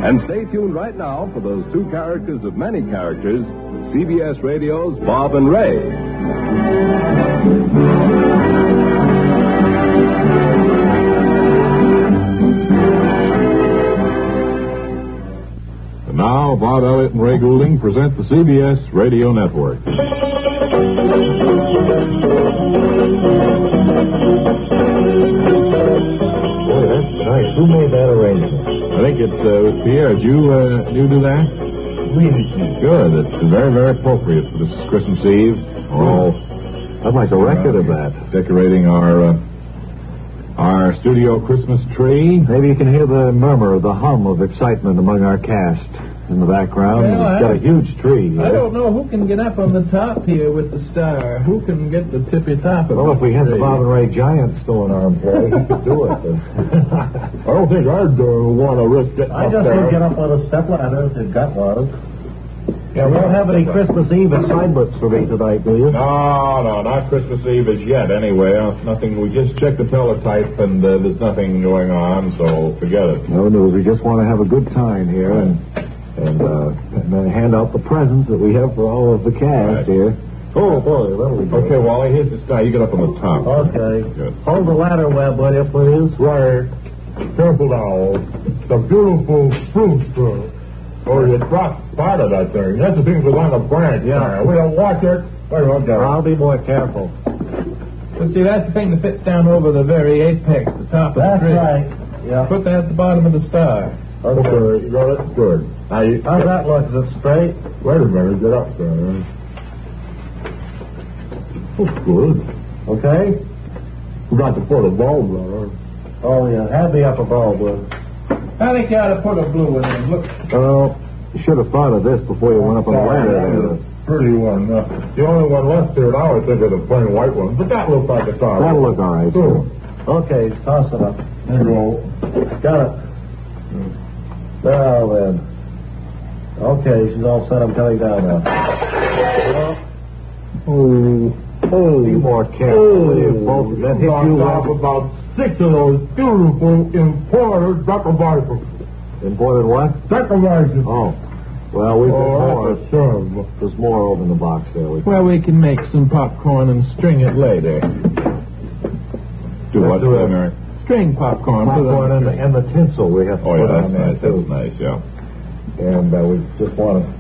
And stay tuned right now for those two characters of many characters, CBS Radio's Bob and Ray. And now, Bob Elliott and Ray Goulding present the CBS Radio Network. Boy, that's nice. Who made that arrangement? I think it was Pierre. Did you do that? Really? Good. It's very, very appropriate for this Christmas Eve. I'd like a record of that. Decorating our studio Christmas tree. Maybe you can hear the murmur, the hum of excitement among our cast in the background. Well, It's got a huge tree here. I don't know who can get up on the top here with the star. Who can get the tippy top of Well, if we had the tree? Bob and Ray Giant still in our employ, he could do it. I don't think I'd want to risk getting I up just there. would get up on a step ladder if you've got one. Yeah, we don't have any Christmas Eve assignments for me tonight, do you? No, not Christmas Eve as yet. Anyway, nothing. We just checked the teletype, and there's nothing going on, so forget it. No news. We just want to have a good time here and then hand out the presents that we have for all of the cast here. Oh, boy, that'll be good. Okay, Wally, here's the star. You get up on the top. Okay. Good. Hold the ladder web, will you, please? Right. Careful now. It's a beautiful fruit. Or you dropped part of that thing. That's the thing that's on the branch. Yeah. We don't watch it. I'll be more careful. But see, that's the thing that fits down over the very apex, the top of the That's tree. right. Yeah. Put that at the bottom of the star. Okay, you got it? Good. Now you... How's that look? Is it straight? Wait a minute. Get up there. Oh, good. Okay. Forgot to put a bulb on it. Oh, yeah. Have the upper bulb with. I think you ought to put a blue one in. Look. Well, you should have thought of this before you went up on the ladder there. Pretty one. The only one left here now, I think, is the plain white one. But that looks like a star. That'll look all right. Cool. Okay, toss it up. There you go. Got it. Well, then. Okay, she's all set. I'm coming down now. Be more careful, will you? Both that hit you off about 6 of those beautiful imported Deckerweiser. Imported what? Deckerweiser. Oh. Well, we've got more. That's a shame. There's more over in the box there. Well, we can make some popcorn and string it later. Do what, Mary? String popcorn. Put it on Popcorn the tree. and the tinsel we have to Oh, put yeah, on that's there, nice. too. That's nice, yeah. And we just want to...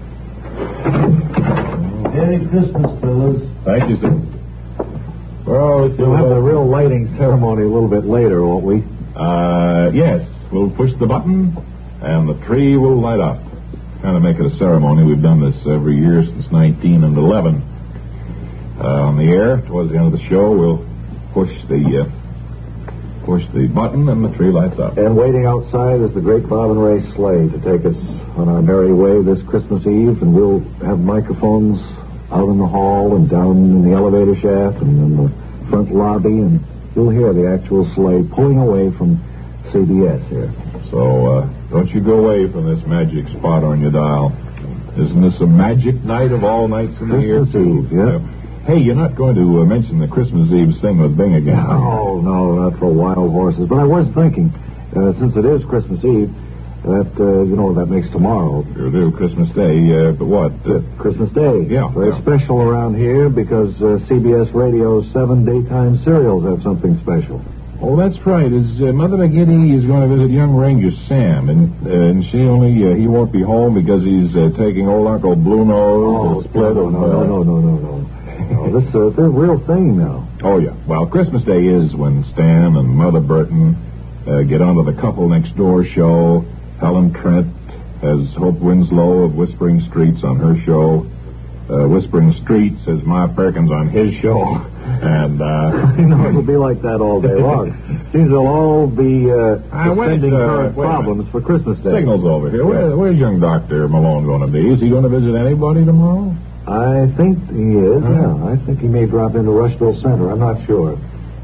Merry Christmas, fellas. Thank you, sir. Well, We'll have the real lighting ceremony a little bit later, won't we? Yes. We'll push the button, and the tree will light up. Kind of make it a ceremony. We've done this every year since 1911. On the air, towards the end of the show, we'll push the button, and the tree lights up. And waiting outside is the great Bob and Ray sleigh to take us on our merry way this Christmas Eve, and we'll have microphones out in the hall and down in the elevator shaft and in the front lobby, and you'll hear the actual sleigh pulling away from CBS here. So, don't you go away from this magic spot on your dial. Isn't this a magic night of all nights in the year? Christmas Eve, yeah. Hey, you're not going to mention the Christmas Eve thing with Bing again. No, not for wild horses. But I was thinking, since it is Christmas Eve, that, that makes tomorrow. You'll do Christmas Day, but what? Christmas Day. Yeah. Very special around here because CBS Radio's 7 daytime serials have something special. Oh, that's right. Mother McGiddy is going to visit young Ranger Sam, and he won't be home because he's taking old Uncle Blue Nose. No. This is a real thing now. Oh, yeah. Well, Christmas Day is when Stan and Mother Burton get onto the Couple Next Door show. Helen Trent has Hope Winslow of Whispering Streets on her show. Whispering Streets has Ma Perkins on his show. And, it'll be like that all day long. These will all be defending current problems for Christmas Day. Signal's over here. Where's young Dr. Malone going to be? Is he going to visit anybody tomorrow? I think he is, yeah. I think he may drop into Rushville Center. I'm not sure.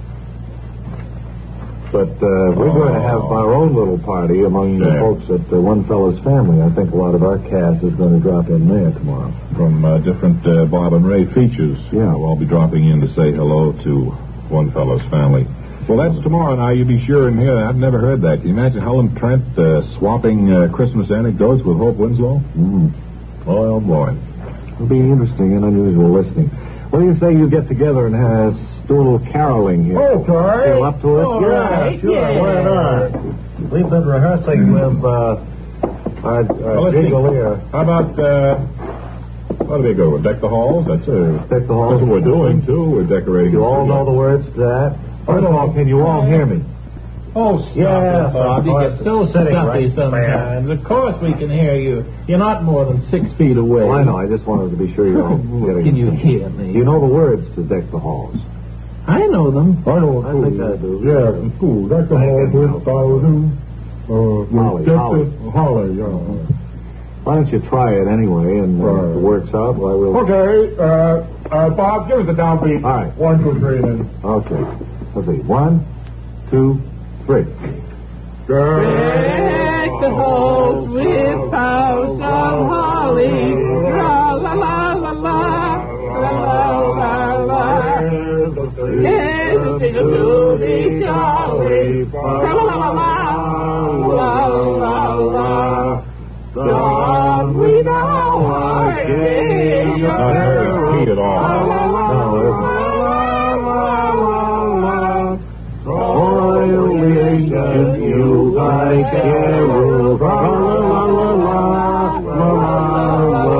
But we're going to have our own little party among the folks at One Fellow's Family. I think a lot of our cast is going to drop in there tomorrow. From different Bob and Ray features. Yeah. We'll all be dropping in to say hello to One Fellow's Family. Well, that's tomorrow now. You be sure and hear that. I've never heard that. Can you imagine Helen Trent swapping Christmas anecdotes with Hope Winslow? Oh, boy. It'll be interesting and unusual listening. What do you say you get together and do a little caroling here? Okay. Feel up to it? All right, sure. yeah. Why not? We've been rehearsing with our let's see. jingle here. How about, what do they go with? Deck the halls? That's Deck the halls. That's what we're doing, too. We're decorating. You all know the words to that? First of all, can you all hear me? Oh, stop Yeah, it, Bob. You get so sitting stuffy right sometimes. Of course we can hear you. You're not more than 6 feet away. Well, I know. I just wanted to be sure you're all getting Can you it. hear me? You know the words to Deck the Halls. I know them. I know. I think I do. Yeah, from school. That's the whole good Holly. Why don't you try it anyway, and if it works out, why we'll... Okay, Bob, give us the downbeat. All right. 1, 2, 3, then. Okay. Let's see. 1, 2, 3. Deck the halls with boughs of holly. La la la la la. La la la la. Everything will be jolly. La la la la. La la la. God, we now are in your Not very key at all. You like carol, la la la la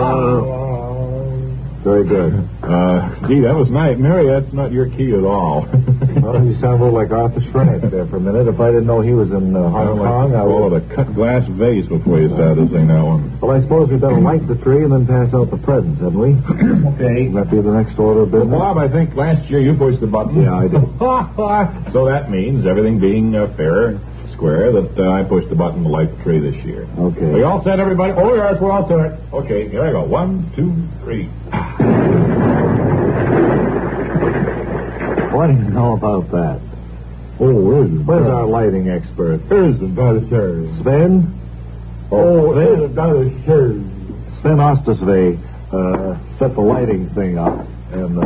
la. Very good. Gee, that was nice. Mary, that's not your key at all. Well, you sound a little like Arthur Schrank there for a minute. If I didn't know he was in Hong Kong, I would... a cut glass vase before you started to sing that one. Well, I suppose we'd better light the tree and then pass out the presents, hadn't we? Okay. Would that be the next order of business? Bob, I think last year you pushed the button. Yeah, I did. So that means, everything being fair, square, that I pushed the button to light the tree this year. Okay. Are you all set, everybody? Oh, yes, we're all set. Okay, here I go. 1, 2, 3. What do you know about that? Oh, Where's our lighting expert? Isn't that a shame? Sven? Isn't that a shame? Sven Ostasve set the lighting thing up, and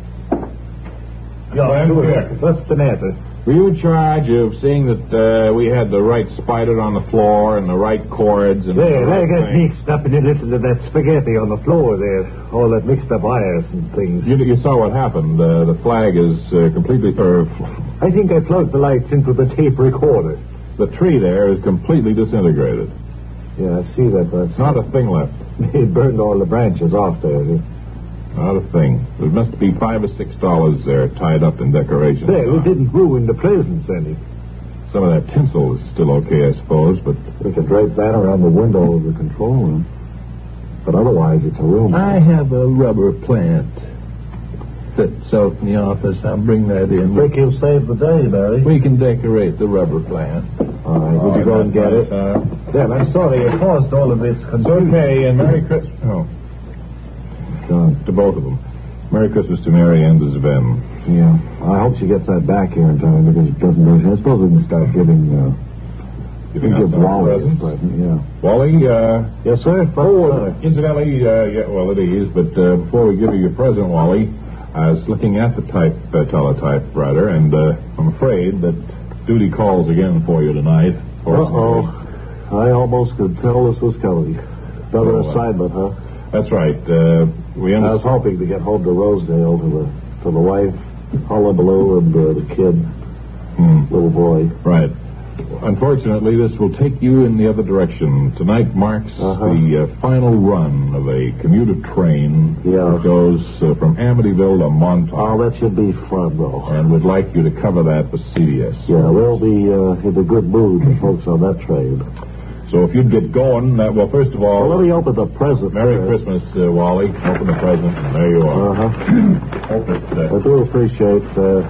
let's finish it. Were you in charge of seeing that we had the right spider on the floor and the right chords? And There, the right they got thing? mixed up in a little of that spaghetti on the floor there. All that mixed up wires and things. You saw what happened. The flag is completely... I think I plugged the lights into the tape recorder. the tree there is completely disintegrated. Yeah, I see that, but... Not a thing left. It burned all the branches off there. Not a thing. There must be $5 or $6 there tied up in decorations. There, it didn't ruin the presents any. Some of that tinsel is still okay, I suppose, but... We could drape that around the window of the control room. But otherwise, it's a room. I have a rubber plant that's out in the office. I'll bring that in. I think you'll save the day, Barry. We can decorate the rubber plant. All right, would you go and get it? Then I'm sorry you caused all of this confusion. Okay, and Merry Christmas. Oh, John. to both of them. Merry Christmas to Mary and to Sven. Yeah. I hope she gets that back here in time because it doesn't... I suppose we can start giving... Giving we out give some Wally a presents. present, yeah. Wally, Yes, sir? incidentally, yeah, well, it is, but before we give you your present, Wally, I was looking at the teletypewriter, and I'm afraid that duty calls again for you tonight. Uh-oh. I almost could tell this was coming. Another Oh, assignment, huh? That's right. I was hoping to get home to Rosedale to the wife, Hullabaloo, and the kid, little boy. Right. Unfortunately, this will take you in the other direction. Tonight marks the final run of a commuter train that goes from Amityville to Montauk. Oh, that should be fun, though. And we'd like you to cover that for CBS. Yeah, we'll be in a good mood, the folks on that train. So if you'd get going, well, first of all... Well, let me open the present. Merry Christmas, Wally. Open the present. There you are. Hope I do appreciate...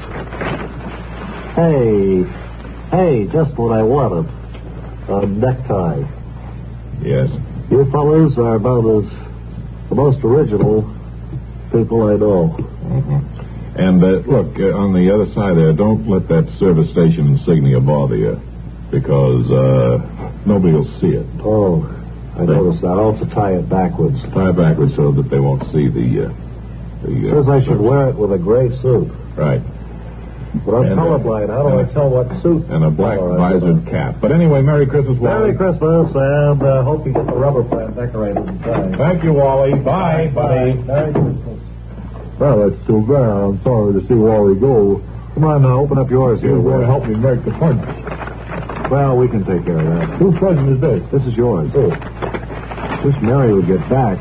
Hey, just what I wanted. A necktie. Yes. You fellas are about as the most original people I know. And look, on the other side there, don't let that service station insignia bother you, because nobody will see it. Oh, I noticed that. I'll have to tie it backwards. Tie it backwards so that they won't see the Says I should wear it with a gray suit. Right. But I'm And, colorblind. How do I tell what suit? And a black color I visored cap. But anyway, Merry Christmas, Wally. Merry Christmas, and hope you get the rubber plant decorated in time. Thank you, Wally. Bye, buddy. Merry Christmas. Well, that's too bad. I'm sorry to see Wally go. Come on now, open up yours here. You're going to help me make the punch. Well, we can take care of that. Whose present is this? This is yours. Oh. Wish Mary would get back.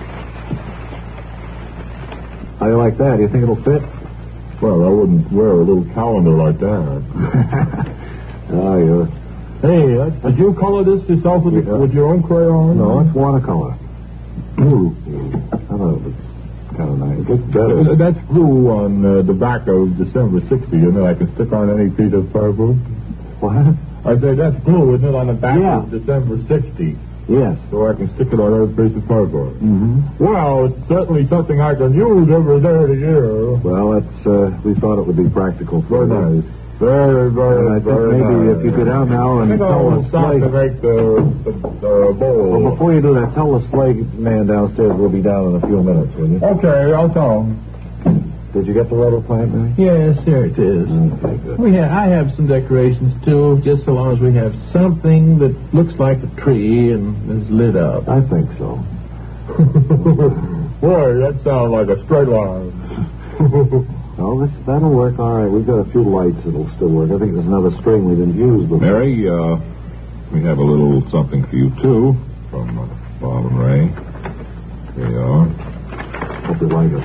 How do you like that? Do you think it'll fit? Well, I wouldn't wear a little calendar like that. Oh, you're... Hey, did you color this yourself with your own crayon? No, it's watercolor. Blue. I know, it's kind of nice. It's better. That's blue on the back of December 60, and then I can stick on any piece of paper. What? I say that's blue, isn't it, on the back Yeah. of December 60? Yes. So I can stick it on every piece of paper. Mm-hmm. Well, it's certainly something I can use every day of the year. Well, we thought it would be practical for Very you. nice. Very, very, And I think very maybe nice. if you could down now and I think tell I'll the stop sleigh... to make the bowl. Well, before you do that, tell the sleigh man downstairs we'll be down in a few minutes, will you? Okay, I'll tell him. Did you get the rubber plant, Mary? Yes, here it is. Okay, good. I have some decorations, too, just so long as we have something that looks like a tree and is lit up. I think so. Boy, that sounds like a straight line. No, that'll work all right. We've got a few lights that'll still work. I think there's another string we didn't use before. Mary, we have a little something for you, too, from Bob and Ray. Here you are. Hope you like it.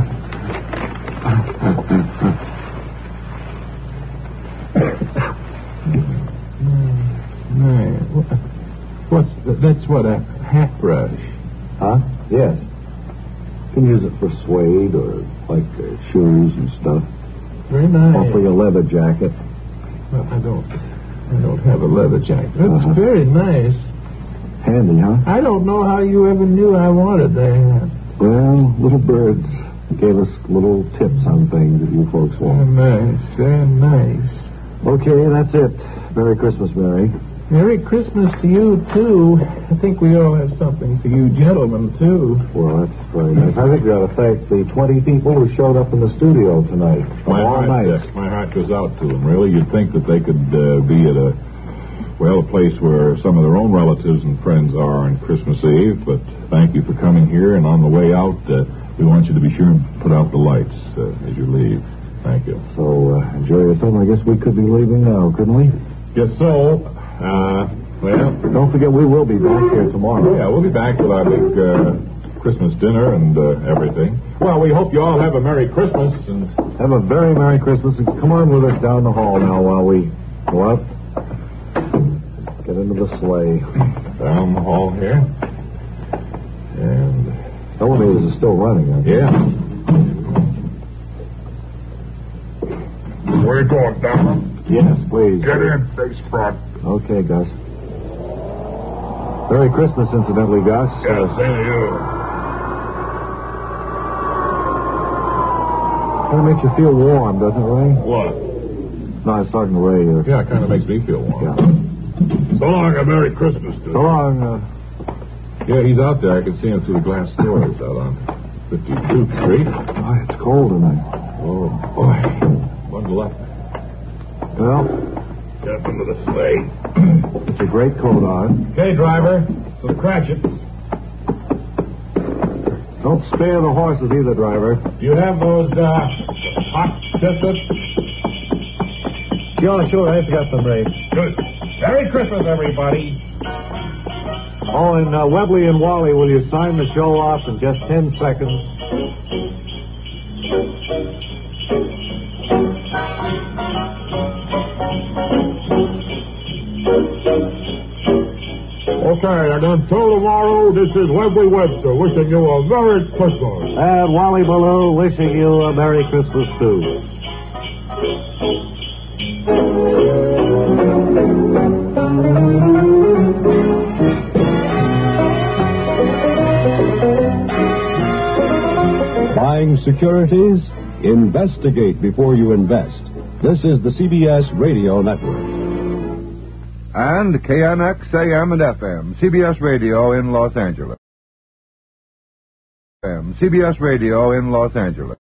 That's what, a hat brush? Huh? Yes. You can use it for suede or like shoes and stuff. Very nice. Or for your leather jacket. Well, I don't have a leather jacket. That's very nice. Handy, huh? I don't know how you ever knew I wanted that. Well, little birds gave us little tips on things that you folks Very want. nice, very nice. Okay, that's it. Merry Christmas, Mary. Merry Christmas to you, too. I think we all have something for you gentlemen, too. Well, that's very nice. I think we ought to thank the 20 people who showed up in the studio tonight. My All night. heart goes out to them, really. You'd think that they could be at a place where some of their own relatives and friends are on Christmas Eve. But thank you for coming here, and on the way out, we want you to be sure and put out the lights as you leave. Thank you. So, enjoy yourself. I guess we could be leaving now, couldn't we? Guess so. Well, Don't forget, we will be back here tomorrow. yeah, we'll be back with our big Christmas dinner and everything. Well, we hope you all have a Merry Christmas. And Have a very Merry Christmas, and come on with us down the hall now while we go out. Get into the sleigh. down the hall here. And, Elevators are still running, aren't they? yeah. Where you going, down? Yes, please. Get in, face front. Okay, Gus. Merry Christmas, incidentally, Gus. Yeah, same to you. Kind of makes you feel warm, doesn't it, Ray? What? No, I was talking to Ray. Yeah, it kind of makes me feel warm. Yeah. So long, a Merry Christmas to So you. long. Yeah, he's out there. I can see him through the glass doors out on 52nd Street. Oh, it's cold tonight. Oh, boy. Bundle up. Well, Step into the sleigh. it's a great coat on. Okay, driver. So the Cratchits. Don't spare the horses either, driver. Do you have those hot biscuits? Yeah, sure. I've got them, Ray. Good. Merry Christmas, everybody. Oh, and Webley and Wally, will you sign the show off in just 10 seconds? Okay, and until tomorrow, this is Webley Webster wishing you a Merry Christmas. And Wally Ballou wishing you a Merry Christmas, too. Buying securities? Investigate before you invest. This is the CBS Radio Network. And KNX AM and FM, CBS Radio in Los Angeles. CBS Radio in Los Angeles.